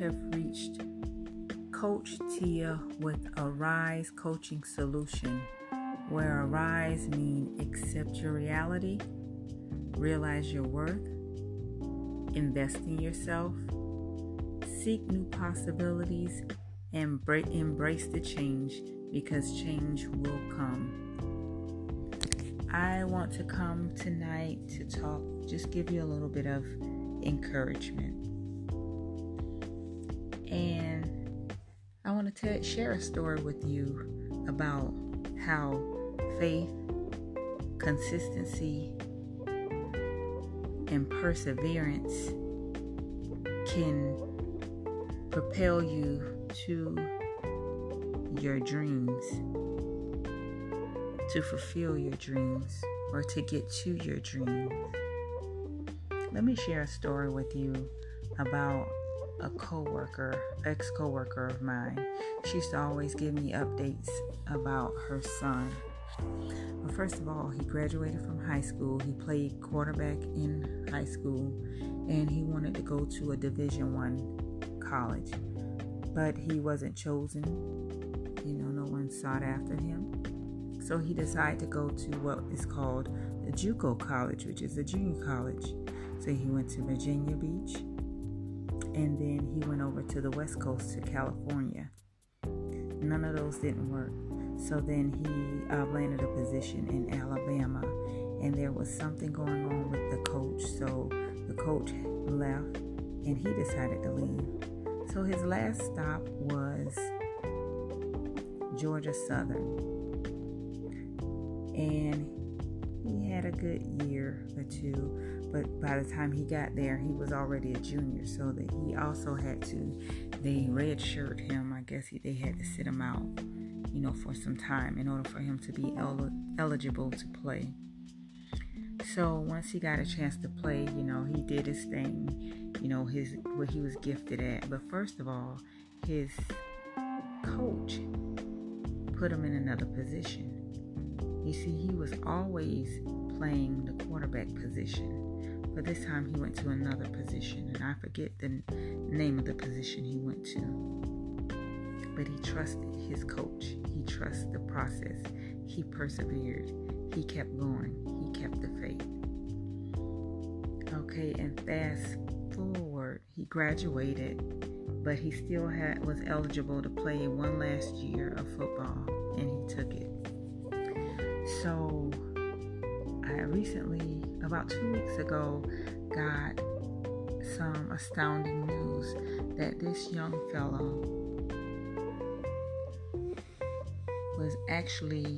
have reached Coach Tia with Arise Coaching Solution, where Arise means accept your reality, realize your worth, invest in yourself, seek new possibilities, and embrace the change, because change will come. I want to come tonight to talk, just give you a little bit of encouragement. And I want to share a story with you about how faith, consistency, and perseverance can propel you to your dreams, to fulfill your dreams, or to get to your dreams. Let me share a story with you about a ex-coworker of mine. She used to always give me updates about her son. Well, first of all, he graduated from high school. He played quarterback in high school, and he wanted to go to a Division I college, but he wasn't chosen. No one sought after him. So he decided to go to what is called the JUCO college, which is a junior college. So he went to Virginia Beach, and then he went over to the West Coast to California. None of those didn't work. So then he landed a position in Alabama, and there was something going on with the coach. So the coach left, and he decided to leave. So his last stop was Georgia Southern, and he had a good year or two, but by the time he got there, he was already a junior, so that he also had to, they redshirt him. I guess they had to sit him out, for some time in order for him to be eligible to play. So once he got a chance to play, he did his thing, what he was gifted at. But first of all, his coach put him in another position. You see, he was always playing the quarterback position, but this time he went to another position, and I forget the name of the position he went to. But he trusted his coach. He trusted the process. He persevered. He kept going. He kept the faith. Okay, and fast forward, he graduated, but he still was eligible to play one last year of football, and he took it. So I recently, about 2 weeks ago, got some astounding news that this young fellow was actually,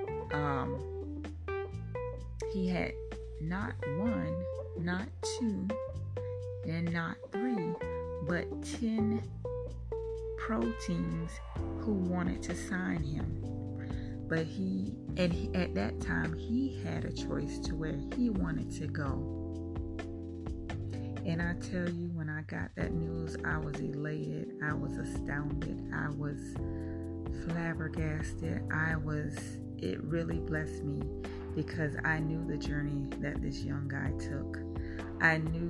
he had not one, not two, and not three, but 10 pro teams who wanted to sign him. But at that time, he had a choice to where he wanted to go. And I tell you, when I got that news, I was elated. I was astounded. I was flabbergasted. It really blessed me, because I knew the journey that this young guy took. I knew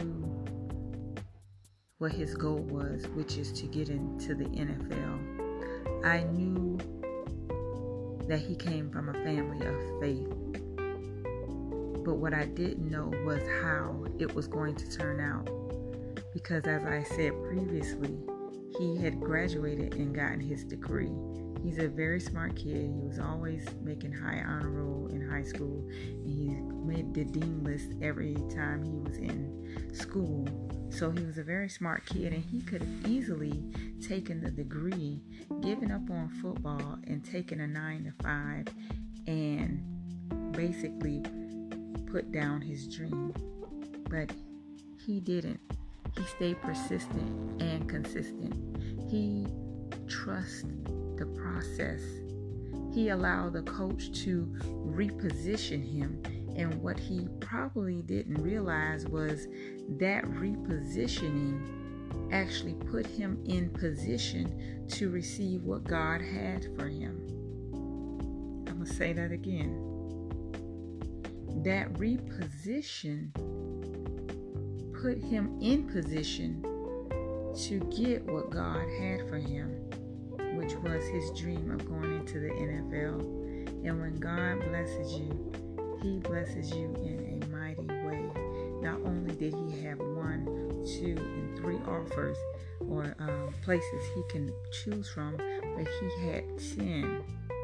what his goal was, which is to get into the NFL. I knew that he came from a family of faith. But what I didn't know was how it was going to turn out. Because as I said previously, he had graduated and gotten his degree. He's a very smart kid. He was always making high honor roll in high school. And he made the dean list every time he was in school. So he was a very smart kid, and he could have easily taken the degree, given up on football, and taken a 9-to-5 and basically put down his dream. But he didn't. He stayed persistent and consistent. He trusted the process. He allowed the coach to reposition him, and what he probably didn't realize was that repositioning actually put him in position to receive what God had for him. I'm going to say that again. That reposition put him in position to get what God had for him, which was his dream of going into the NFL. And when God blesses you, he blesses you in a mighty way. Not only did he have 1, 2, and 3 offers or places he can choose from, but he had 10.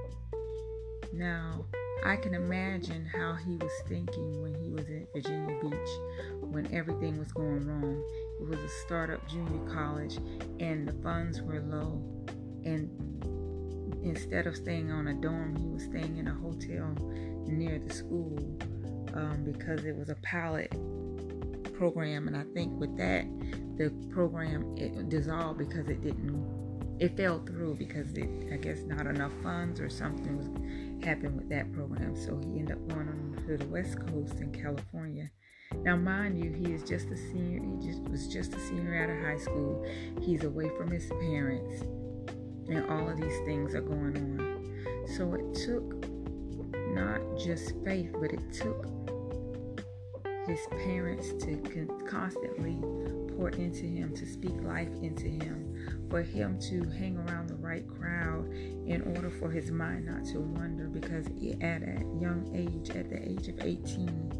Now, I can imagine how he was thinking when he was at Virginia Beach, when everything was going wrong. It was a startup junior college, and the funds were low. And instead of staying on a dorm, he was staying in a hotel near the school because it was a pilot program. And I think with that, the program it dissolved because it fell through because I guess not enough funds or something happened with that program. So he ended up going on to the West Coast in California. Now, mind you, he is just a senior. He was just a senior out of high school. He's away from his parents, and all of these things are going on. So it took not just faith, but it took his parents to constantly pour into him, to speak life into him, for him to hang around the right crowd in order for his mind not to wander. Because at a young age, at the age of 18,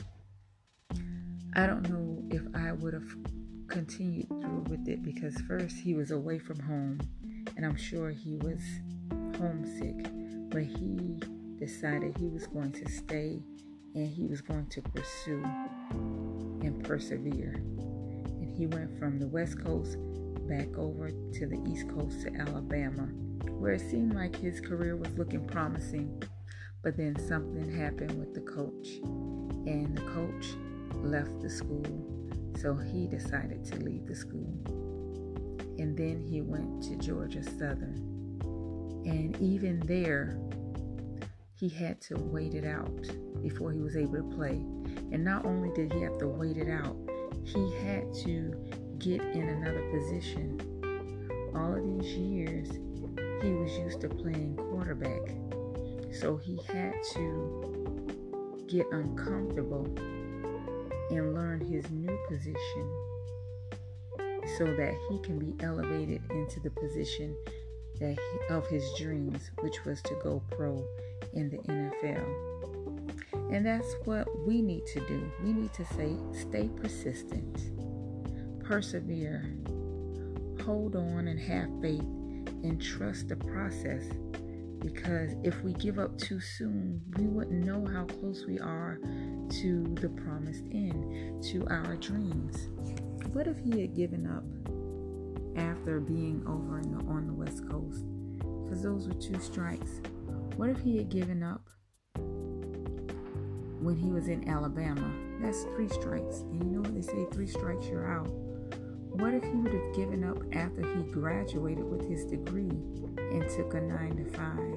I don't know if I would have continued through with it, because first he was away from home, and I'm sure he was homesick, but he decided he was going to stay and he was going to pursue and persevere. And he went from the West Coast back over to the East Coast to Alabama, where it seemed like his career was looking promising. But then something happened with the coach, and the coach left the school, so he decided to leave the school. And then he went to Georgia Southern, and even there he had to wait it out before he was able to play. And not only did he have to wait it out, he had to get in another position. All of these years he was used to playing quarterback, so he had to get uncomfortable and learn his new position so that he can be elevated into the position of his dreams, which was to go pro in the NFL. And that's what we need to do. We need to stay persistent, persevere, hold on, and have faith, and trust the process. Because if we give up too soon, we wouldn't know how close we are to the promised end, to our dreams. What if he had given up after being over on the West Coast? Because those were 2 strikes. What if he had given up when he was in Alabama? That's 3 strikes. And you know what they say, 3 strikes, you're out. What if he would have given up after he graduated with his degree and took a 9 to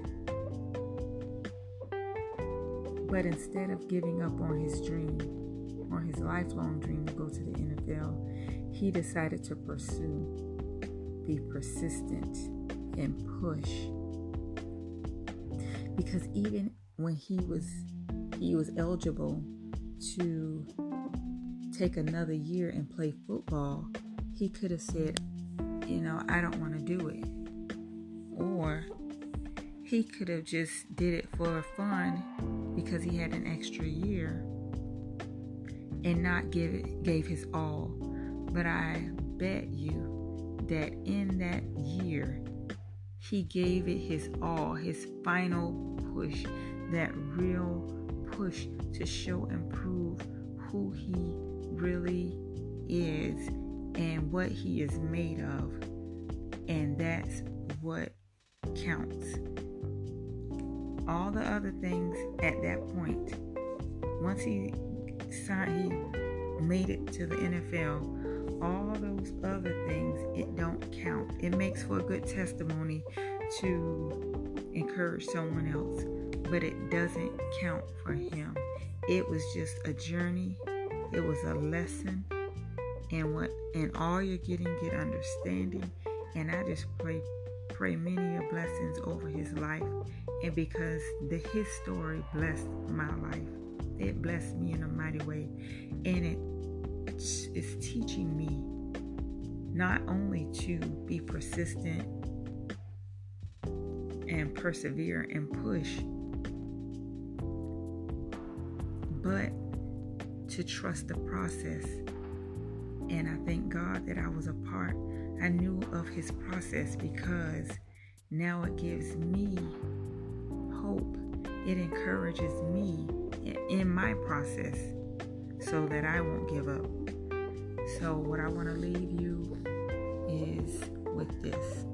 5? But instead of giving up on his dream, or his lifelong dream to go to the NFL, he decided to pursue, be persistent, and push. Because even when he was eligible to take another year and play football, he could have said, I don't want to do it. Or he could have just did it for fun because he had an extra year and not gave his all. But I bet you that in that year, he gave it his all, his final push, that real push to show and prove who he really is and what he is made of. And that's what counts. All the other things at that point, once he made it to the NFL, all those other things, it don't count. It makes for a good testimony to encourage someone else, but it doesn't count for him. It was just a journey. It was a lesson, and all you're getting, get understanding. And I just pray many blessings over his life, and because his story blessed my life, it blessed me in a mighty way, and it is teaching me not only to be persistent and persevere and push, but to trust the process. And I thank God that I was a part. I knew of his process because now it gives me hope. It encourages me in my process so that I won't give up. So what I want to leave you is with this.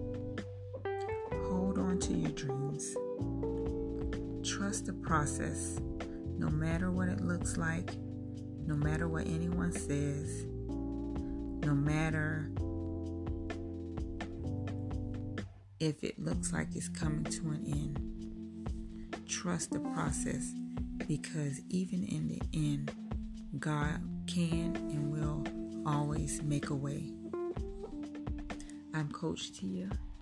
Hold on to your dreams. Trust the process. No matter what it looks like, no matter what anyone says, no matter if it looks like it's coming to an end, trust the process, because even in the end, God can and will always make a way. I'm Coach Tia.